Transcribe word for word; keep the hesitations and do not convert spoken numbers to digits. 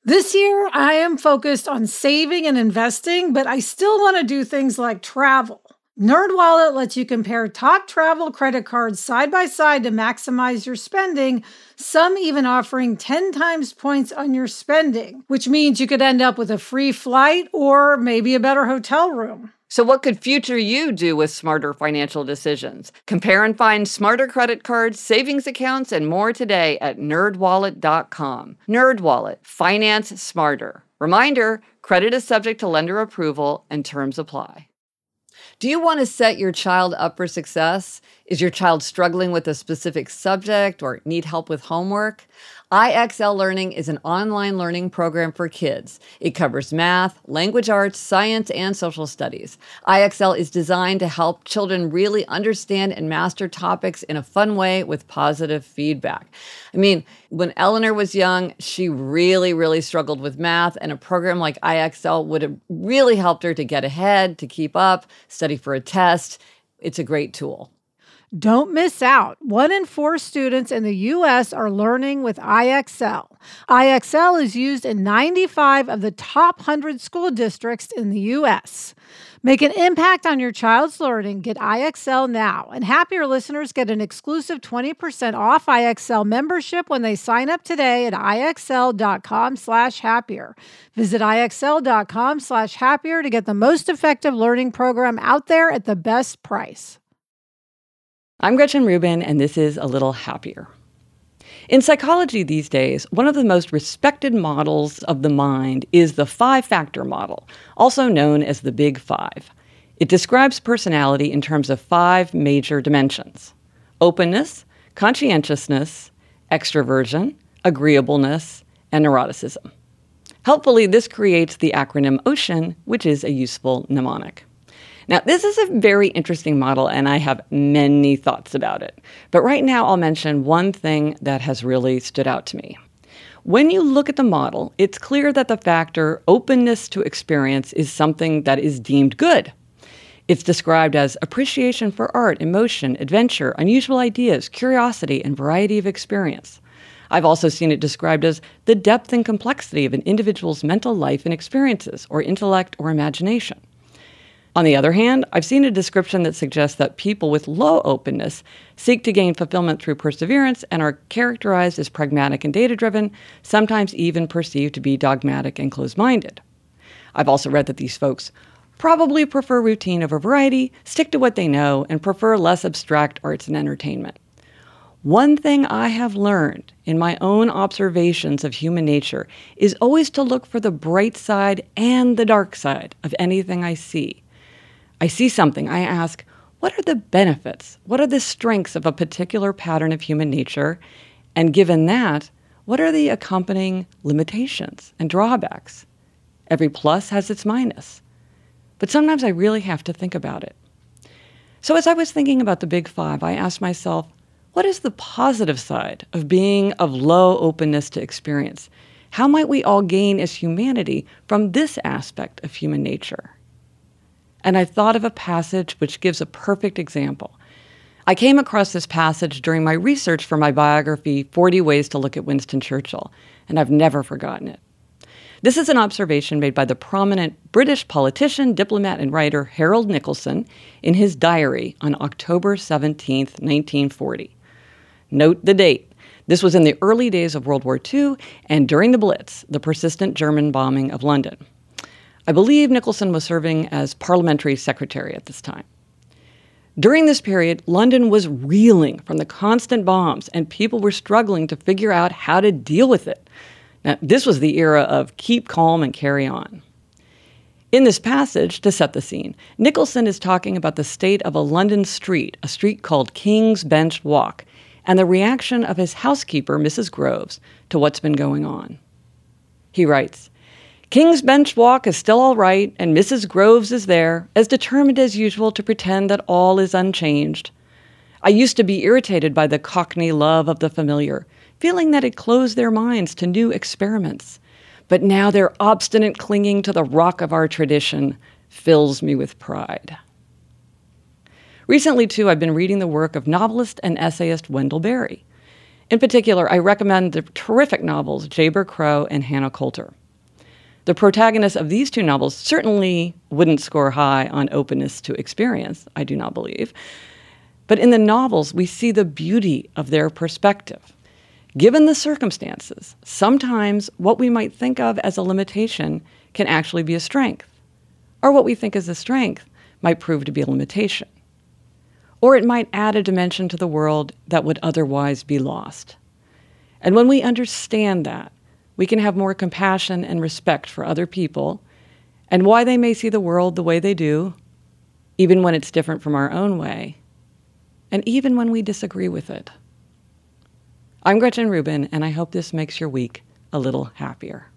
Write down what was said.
This year, I am focused on saving and investing, but I still want to do things like travel. NerdWallet lets you compare top travel credit cards side by side to maximize your spending, some even offering ten times points on your spending, which means you could end up with a free flight or maybe a better hotel room. So what could future you do with smarter financial decisions? Compare and find smarter credit cards, savings accounts, and more today at nerd wallet dot com. NerdWallet. Finance smarter. Reminder, credit is subject to lender approval and terms apply. Do you want to set your child up for success? Is your child struggling with a specific subject or need help with homework? I X L Learning is an online learning program for kids. It covers math, language arts, science, and social studies. I X L is designed to help children really understand and master topics in a fun way with positive feedback. I mean, when Eleanor was young, she really, really struggled with math, and a program like I X L would have really helped her to get ahead, to keep up, study for a test. It's a great tool. Don't miss out. One in four students in the U S are learning with I X L. I X L is used in ninety-five of the top one hundred school districts in the U S. Make an impact on your child's learning. Get I X L now. And Happier listeners get an exclusive twenty percent off I X L membership when they sign up today at IXL.com slash happier. Visit IXL.com slash happier to get the most effective learning program out there at the best price. I'm Gretchen Rubin, and this is A Little Happier. In psychology these days, one of the most respected models of the mind is the five-factor model, also known as the Big Five. It describes personality in terms of five major dimensions: openness, conscientiousness, extroversion, agreeableness, and neuroticism. Helpfully, this creates the acronym OCEAN, which is a useful mnemonic. Now, this is a very interesting model, and I have many thoughts about it. But right now, I'll mention one thing that has really stood out to me. When you look at the model, it's clear that the factor openness to experience is something that is deemed good. It's described as appreciation for art, emotion, adventure, unusual ideas, curiosity, and variety of experience. I've also seen it described as the depth and complexity of an individual's mental life and experiences, or intellect or imagination. On the other hand, I've seen a description that suggests that people with low openness seek to gain fulfillment through perseverance and are characterized as pragmatic and data-driven, sometimes even perceived to be dogmatic and closed-minded. I've also read that these folks probably prefer routine over variety, stick to what they know, and prefer less abstract arts and entertainment. One thing I have learned in my own observations of human nature is always to look for the bright side and the dark side of anything I see. I see something, I ask, what are the benefits? What are the strengths of a particular pattern of human nature? And given that, what are the accompanying limitations and drawbacks? Every plus has its minus. But sometimes I really have to think about it. So as I was thinking about the Big Five, I asked myself, what is the positive side of being of low openness to experience? How might we all gain as humanity from this aspect of human nature? And I thought of a passage which gives a perfect example. I came across this passage during my research for my biography, forty Ways to Look at Winston Churchill, and I've never forgotten it. This is an observation made by the prominent British politician, diplomat, and writer Harold Nicolson in his diary on October seventeenth, nineteen forty. Note the date. This was in the early days of World War Two and during the Blitz, the persistent German bombing of London. I believe Nicolson was serving as parliamentary secretary at this time. During this period, London was reeling from the constant bombs, and people were struggling to figure out how to deal with it. Now, this was the era of keep calm and carry on. In this passage, to set the scene, Nicolson is talking about the state of a London street, a street called King's Bench Walk, and the reaction of his housekeeper, Missus Groves, to what's been going on. He writes, King's Bench Walk is still all right, and Missus Groves is there, as determined as usual to pretend that all is unchanged. I used to be irritated by the Cockney love of the familiar, feeling that it closed their minds to new experiments. But now their obstinate clinging to the rock of our tradition fills me with pride. Recently, too, I've been reading the work of novelist and essayist Wendell Berry. In particular, I recommend the terrific novels Jayber Crow and Hannah Coulter. The protagonists of these two novels certainly wouldn't score high on openness to experience, I do not believe. But in the novels, we see the beauty of their perspective. Given the circumstances, sometimes what we might think of as a limitation can actually be a strength, or what we think is a strength might prove to be a limitation. Or it might add a dimension to the world that would otherwise be lost. And when we understand that, we can have more compassion and respect for other people and why they may see the world the way they do, even when it's different from our own way, and even when we disagree with it. I'm Gretchen Rubin, and I hope this makes your week a little happier.